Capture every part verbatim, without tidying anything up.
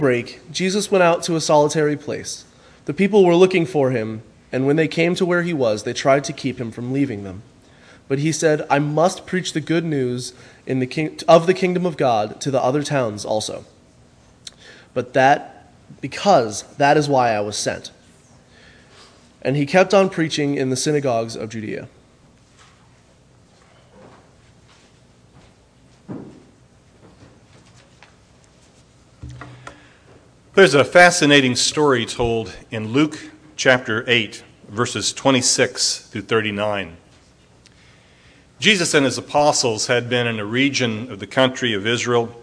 Break, Jesus went out to a solitary place. The people were looking for him, and when they came to where he was, they tried to keep him from leaving them. But he said, I must preach the good news in the king- of the kingdom of God to the other towns also. But that, because that is why I was sent. And he kept on preaching in the synagogues of Judea. There's a fascinating story told in Luke chapter eight, verses twenty-six through thirty-nine. Jesus and his apostles had been in a region of the country of Israel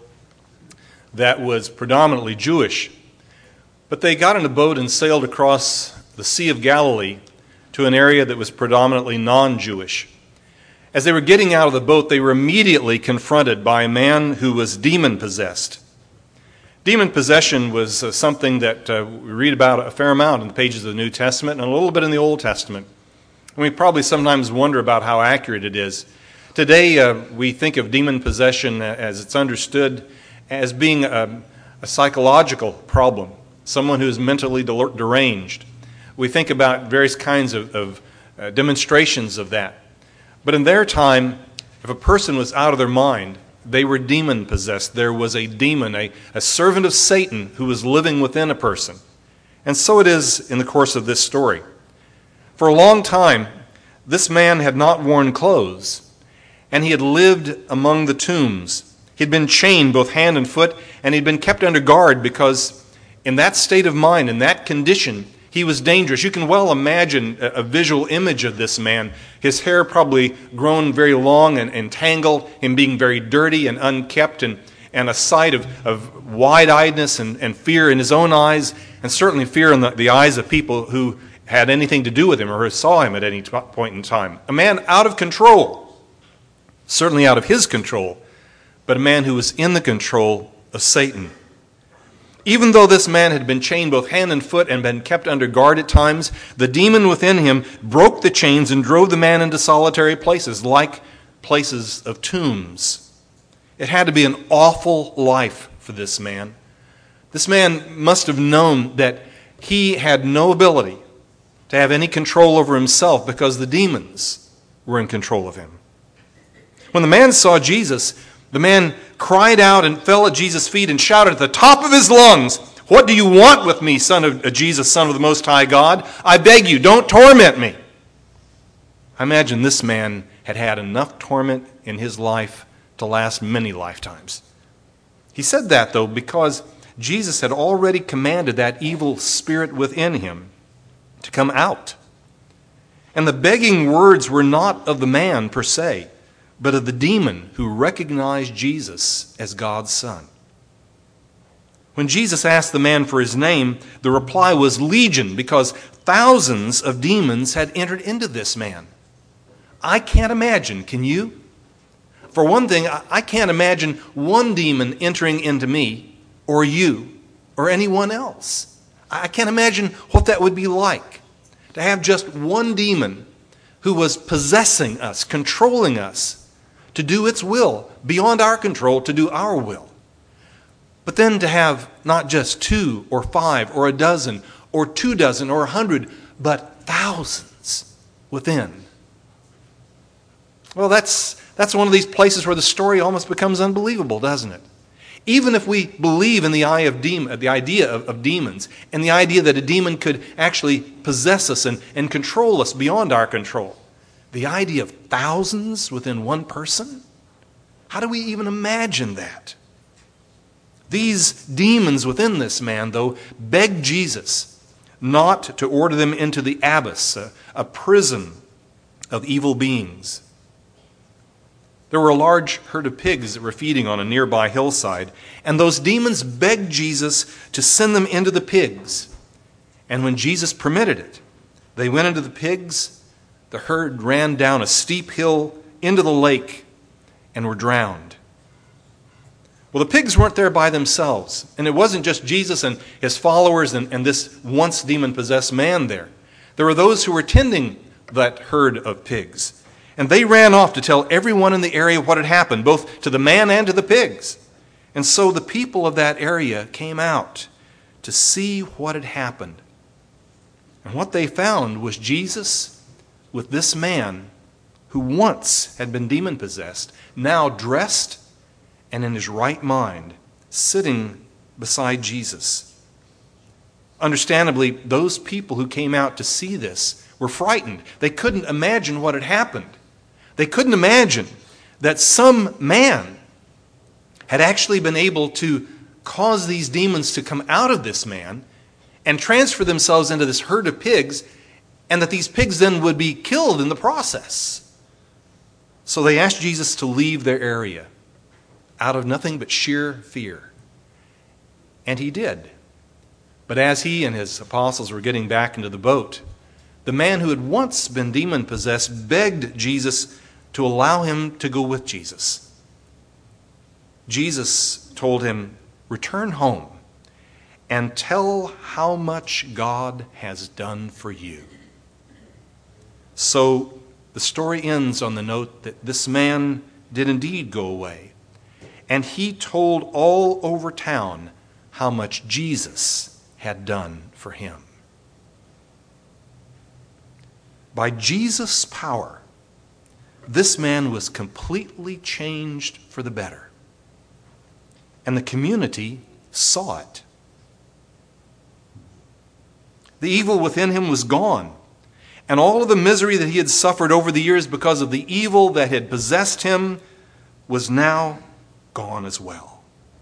that was predominantly Jewish, but they got in a boat and sailed across the Sea of Galilee to an area that was predominantly non-Jewish. As they were getting out of the boat, they were immediately confronted by a man who was demon-possessed. Demon possession was uh, something that uh, we read about a fair amount in the pages of the New Testament and a little bit in the Old Testament. And we probably sometimes wonder about how accurate it is. Today, uh, we think of demon possession as it's understood as being a, a psychological problem, someone who is mentally deranged. We think about various kinds of, of uh, demonstrations of that. But in their time, if a person was out of their mind, they were demon-possessed. There was a demon, a, a servant of Satan who was living within a person. And so it is in the course of this story. For a long time, this man had not worn clothes, and he had lived among the tombs. He'd been chained both hand and foot, and he'd been kept under guard because in that state of mind, in that condition, he was dangerous. You can well imagine a, a visual image of this man. His hair probably grown very long and, and tangled, him being very dirty and unkept, and, and a sight of, of wide-eyedness and, and fear in his own eyes, and certainly fear in the, the eyes of people who had anything to do with him or who saw him at any t- point in time. A man out of control, certainly out of his control, but a man who was in the control of Satan. Even though this man had been chained both hand and foot and been kept under guard at times, the demon within him broke the chains and drove the man into solitary places, like places of tombs. It had to be an awful life for this man. This man must have known that he had no ability to have any control over himself because the demons were in control of him. When the man saw Jesus, the man cried out and fell at Jesus' feet and shouted at the top of his lungs, "What do you want with me, son of uh, Jesus, son of the Most High God? I beg you, don't torment me." I imagine this man had had enough torment in his life to last many lifetimes. He said that, though, because Jesus had already commanded that evil spirit within him to come out. And the begging words were not of the man per se, but of the demon who recognized Jesus as God's Son. When Jesus asked the man for his name, the reply was legion, because thousands of demons had entered into this man. I can't imagine, can you? For one thing, I can't imagine one demon entering into me, or you, or anyone else. I can't imagine what that would be like, to have just one demon who was possessing us, controlling us, to do its will, beyond our control, to do our will. But then to have not just two or five or a dozen or two dozen or a hundred, but thousands within. Well, that's, that's one of these places where the story almost becomes unbelievable, doesn't it? Even if we believe in the, eye of demon, the idea of, of demons and the idea that a demon could actually possess us and, and control us beyond our control, the idea of thousands within one person? How do we even imagine that? These demons within this man, though, begged Jesus not to order them into the abyss, a, a prison of evil beings. There were a large herd of pigs that were feeding on a nearby hillside, and those demons begged Jesus to send them into the pigs. And when Jesus permitted it, they went into the pigs. The herd ran down a steep hill into the lake and were drowned. Well, the pigs weren't there by themselves, and it wasn't just Jesus and his followers and, and this once demon-possessed man there. There were those who were tending that herd of pigs, and they ran off to tell everyone in the area what had happened, both to the man and to the pigs. And so the people of that area came out to see what had happened. And what they found was Jesus with this man who once had been demon-possessed, now dressed and in his right mind, sitting beside Jesus. Understandably, those people who came out to see this were frightened. They couldn't imagine what had happened. They couldn't imagine that some man had actually been able to cause these demons to come out of this man and transfer themselves into this herd of pigs, and that these pigs then would be killed in the process. So they asked Jesus to leave their area out of nothing but sheer fear. And he did. But as he and his apostles were getting back into the boat, the man who had once been demon-possessed begged Jesus to allow him to go with Jesus. Jesus told him, "Return home and tell how much God has done for you." So the story ends on the note that this man did indeed go away, and he told all over town how much Jesus had done for him. By Jesus' power, this man was completely changed for the better, and the community saw it. The evil within him was gone, and all of the misery that he had suffered over the years because of the evil that had possessed him was now gone as well.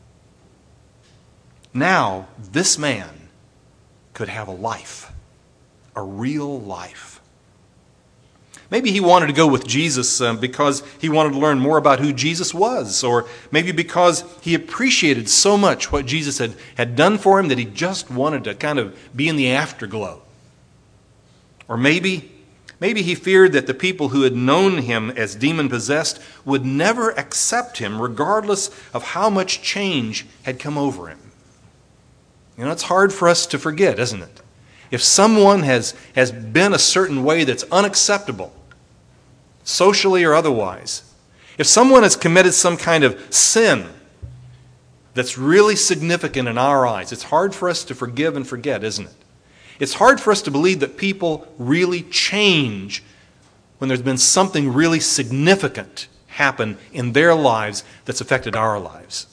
Now, this man could have a life, a real life. Maybe he wanted to go with Jesus uh, because he wanted to learn more about who Jesus was, or maybe because he appreciated so much what Jesus had, had done for him that he just wanted to kind of be in the afterglow. Or maybe, maybe he feared that the people who had known him as demon-possessed would never accept him regardless of how much change had come over him. You know, it's hard for us to forget, isn't it? If someone has, has been a certain way that's unacceptable, socially or otherwise, if someone has committed some kind of sin that's really significant in our eyes, it's hard for us to forgive and forget, isn't it? It's hard for us to believe that people really change when there's been something really significant happen in their lives that's affected our lives.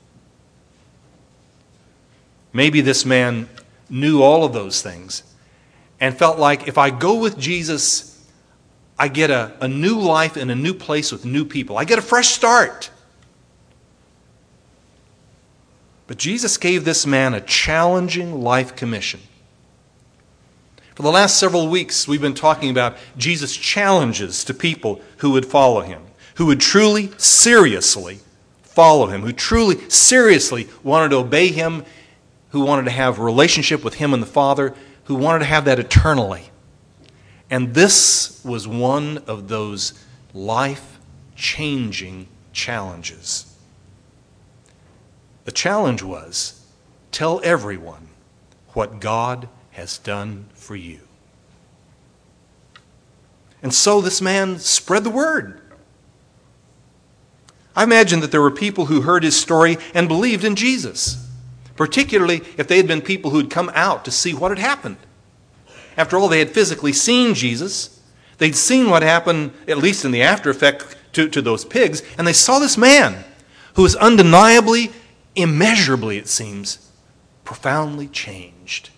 Maybe this man knew all of those things and felt like if I go with Jesus, I get a, a new life in a new place with new people. I get a fresh start. But Jesus gave this man a challenging life commission. For the last several weeks, we've been talking about Jesus' challenges to people who would follow him, who would truly, seriously follow him, who truly, seriously wanted to obey him, who wanted to have a relationship with him and the Father, who wanted to have that eternally. And this was one of those life-changing challenges. The challenge was, tell everyone what God has done for you. And so this man spread the word. I imagine that there were people who heard his story and believed in Jesus, particularly if they had been people who had come out to see what had happened. After all, they had physically seen Jesus. They'd seen what happened, at least in the after effect, to, to those pigs, and they saw this man who was undeniably, immeasurably, it seems, profoundly changed.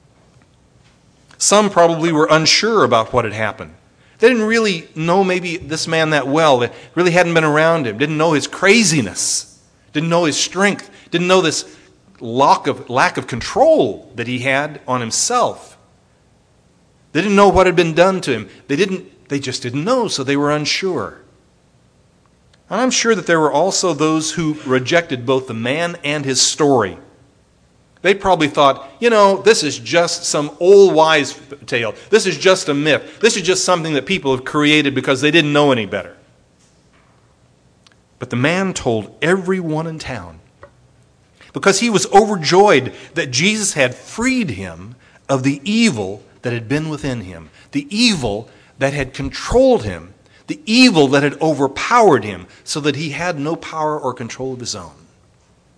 Some probably were unsure about what had happened. They didn't really know maybe this man that well. They really hadn't been around him, didn't know his craziness, didn't know his strength, didn't know this lack of, lack of control that he had on himself. They didn't know what had been done to him. They didn't. They just didn't know, so they were unsure. And I'm sure that there were also those who rejected both the man and his story. They probably thought, you know, this is just some old wise tale. This is just a myth. This is just something that people have created because they didn't know any better. But the man told everyone in town, because he was overjoyed that Jesus had freed him of the evil that had been within him, the evil that had controlled him, the evil that had overpowered him so that he had no power or control of his own.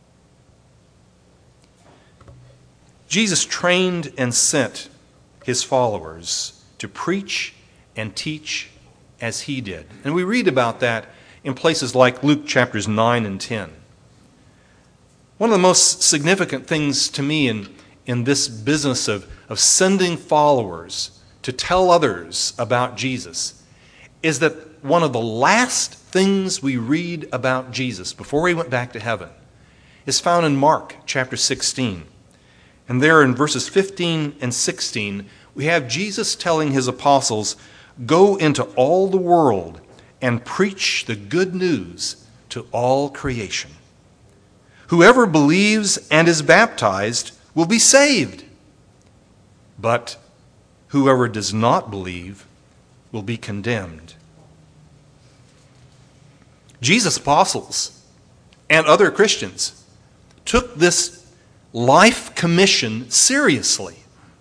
Jesus trained and sent his followers to preach and teach as he did. And we read about that in places like Luke chapters nine and ten. One of the most significant things to me in, in this business of, of sending followers to tell others about Jesus is that one of the last things we read about Jesus before he went back to heaven is found in Mark chapter sixteen. And there in verses fifteen and sixteen, we have Jesus telling his apostles, "Go into all the world and preach the good news to all creation. Whoever believes and is baptized will be saved, but whoever does not believe will be condemned." Jesus' apostles and other Christians took this life commission seriously.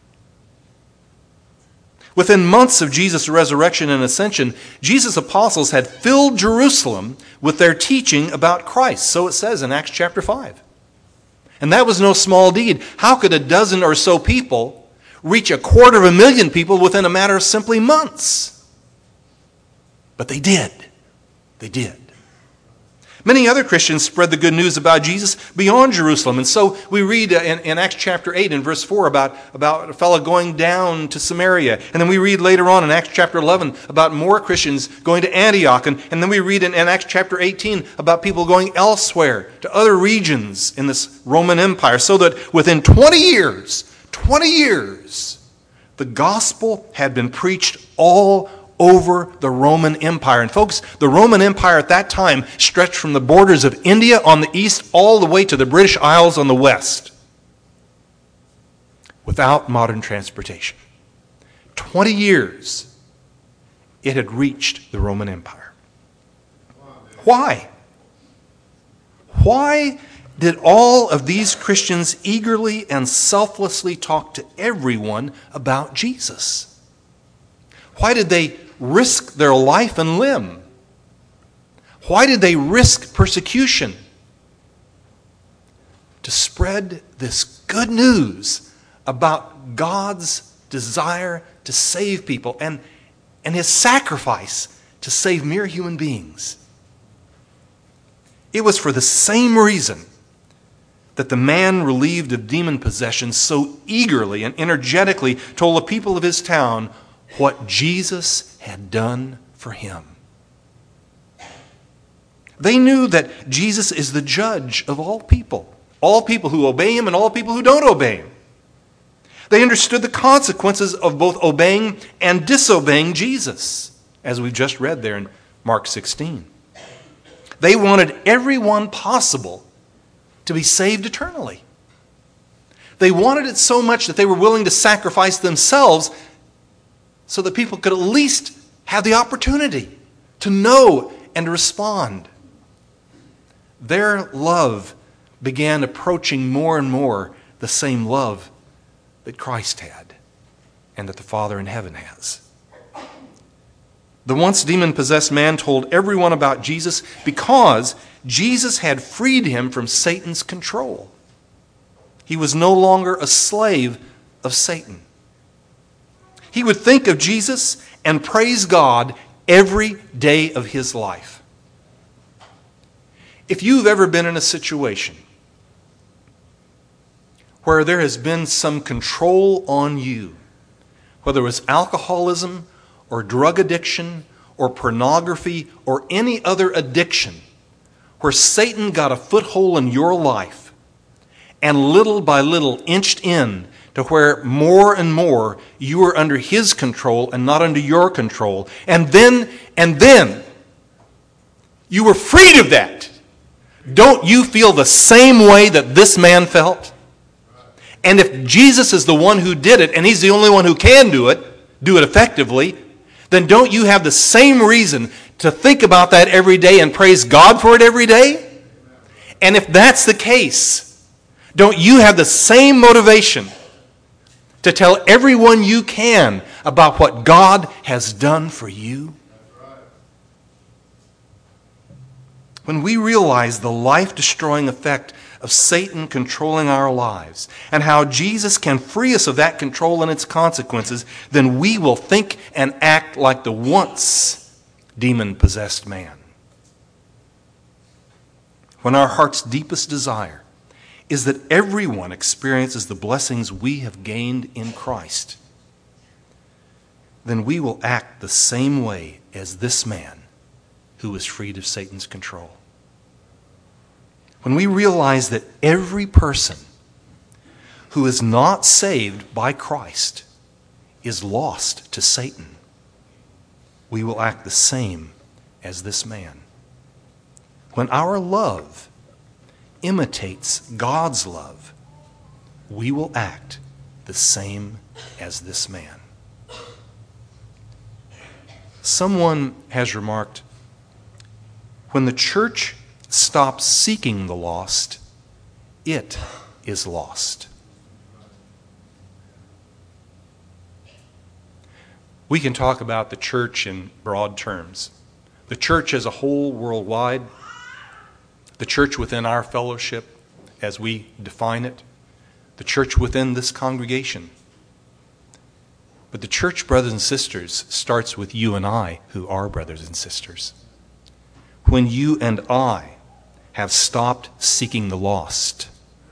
Within months of Jesus' resurrection and ascension, Jesus' apostles had filled Jerusalem with their teaching about Christ. So it says in Acts chapter five. And that was no small deed. How could a dozen or so people reach a quarter of a million people within a matter of simply months? But they did. They did. Many other Christians spread the good news about Jesus beyond Jerusalem. And so we read in, in Acts chapter eight and verse four about, about a fellow going down to Samaria. And then we read later on in Acts chapter eleven about more Christians going to Antioch. And, and then we read in, in Acts chapter eighteen about people going elsewhere to other regions in this Roman Empire. So that within twenty years, twenty years, the gospel had been preached all over the Roman Empire. And folks, the Roman Empire at that time stretched from the borders of India on the east all the way to the British Isles on the west, without modern transportation. Twenty years it had reached the Roman Empire. Why? Why did all of these Christians eagerly and selflessly talk to everyone about Jesus? Why did they risk their life and limb? Why did they risk persecution? To spread this good news about God's desire to save people and, and his sacrifice to save mere human beings. It was for the same reason that the man relieved of demon possession so eagerly and energetically told the people of his town what Jesus had done for him. They knew that Jesus is the judge of all people, all people who obey him and all people who don't obey him. They understood the consequences of both obeying and disobeying Jesus, as we've just read there in Mark sixteen. They wanted everyone possible to be saved eternally. They wanted it so much that they were willing to sacrifice themselves so that people could at least have the opportunity to know and respond. Their love began approaching more and more the same love that Christ had and that the Father in heaven has. The once demon-possessed man told everyone about Jesus because Jesus had freed him from Satan's control. He was no longer a slave of Satan. He would think of Jesus and praise God every day of his life. If you've ever been in a situation where there has been some control on you, whether it was alcoholism or drug addiction or pornography or any other addiction, where Satan got a foothold in your life and little by little inched in to where more and more you are under his control and not under your control. And then, and then, you were freed of that. Don't you feel the same way that this man felt? And if Jesus is the one who did it, and he's the only one who can do it, do it effectively, then don't you have the same reason to think about that every day and praise God for it every day? And if that's the case, don't you have the same motivation to tell everyone you can about what God has done for you? When we realize the life-destroying effect of Satan controlling our lives and how Jesus can free us of that control and its consequences, then we will think and act like the once demon-possessed man. When our heart's deepest desire is that everyone experiences the blessings we have gained in Christ, then we will act the same way as this man who was freed of Satan's control. When we realize that every person who is not saved by Christ is lost to Satan, we will act the same as this man. When our love imitates God's love, we will act the same as this man. Someone has remarked, when the church stops seeking the lost, it is lost. We can talk about the church in broad terms. The church as a whole worldwide, the church within our fellowship as we define it, the church within this congregation. But the church, brothers and sisters, starts with you and I, who are brothers and sisters. When you and I have stopped seeking the lost,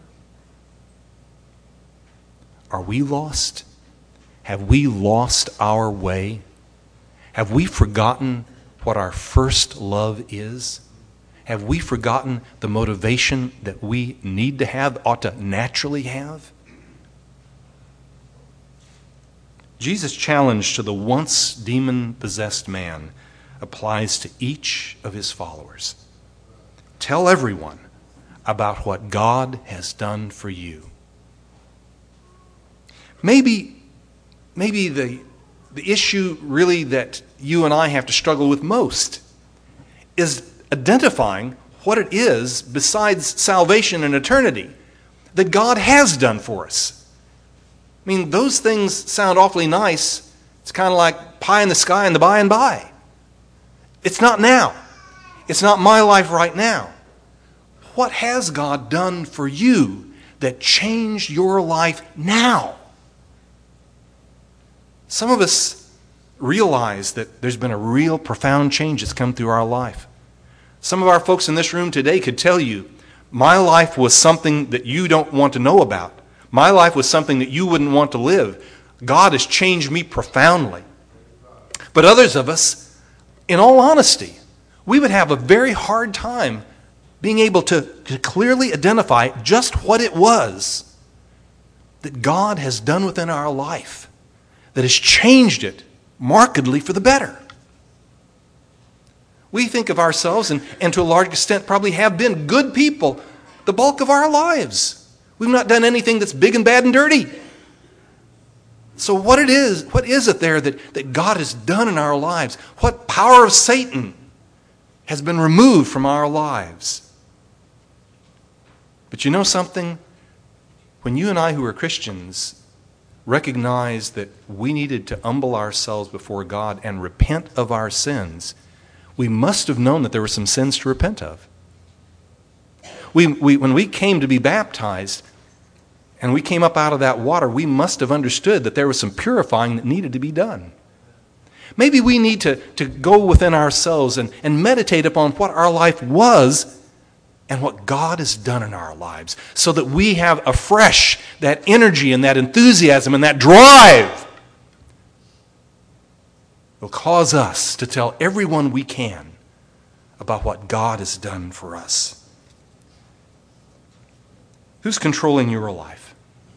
are we lost? Have we lost our way? Have we forgotten what our first love is? Have we forgotten the motivation that we need to have, ought to naturally have? Jesus' challenge to the once demon-possessed man applies to each of his followers. Tell everyone about what God has done for you. Maybe, maybe the, the issue really that you and I have to struggle with most is identifying what it is besides salvation and eternity that God has done for us. I mean, those things sound awfully nice. It's kind of like pie in the sky and the by and by. It's not now. It's not my life right now. What has God done for you that changed your life now? Some of us realize that there's been a real profound change that's come through our life. Some of our folks in this room today could tell you, my life was something that you don't want to know about. My life was something that you wouldn't want to live. God has changed me profoundly. But others of us, in all honesty, we would have a very hard time being able to, to clearly identify just what it was that God has done within our life that has changed it markedly for the better. We think of ourselves, and, and to a large extent probably have been good people the bulk of our lives. We've not done anything that's big and bad and dirty. So what it is, what is it there that, that God has done in our lives? What power of Satan has been removed from our lives? But you know something? When you and I who are Christians recognized that we needed to humble ourselves before God and repent of our sins, we must have known that there were some sins to repent of. We, we, when we came to be baptized and we came up out of that water, we must have understood that there was some purifying that needed to be done. Maybe we need to, to go within ourselves and, and meditate upon what our life was and what God has done in our lives so that we have afresh that energy and that enthusiasm and that drive will cause us to tell everyone we can about what God has done for us. Who's controlling your life?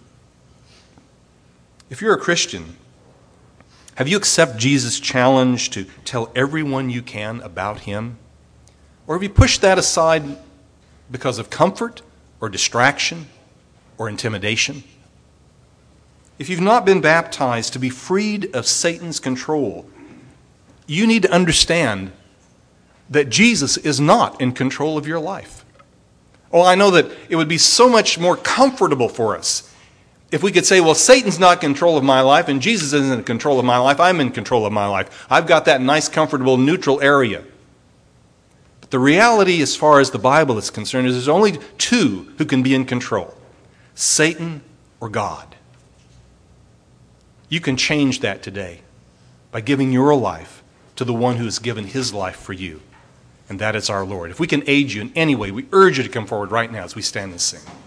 If you're a Christian, have you accepted Jesus' challenge to tell everyone you can about him? Or have you pushed that aside because of comfort or distraction or intimidation? If you've not been baptized to be freed of Satan's control, you need to understand that Jesus is not in control of your life. Oh, I know that it would be so much more comfortable for us if we could say, well, Satan's not in control of my life and Jesus isn't in control of my life. I'm in control of my life. I've got that nice, comfortable, neutral area. But The reality, as far as the Bible is concerned, is there's only two who can be in control: Satan or God. You can change that today by giving your life to the one who has given his life for you, and that is our Lord. If we can aid you in any way, we urge you to come forward right now as we stand and sing.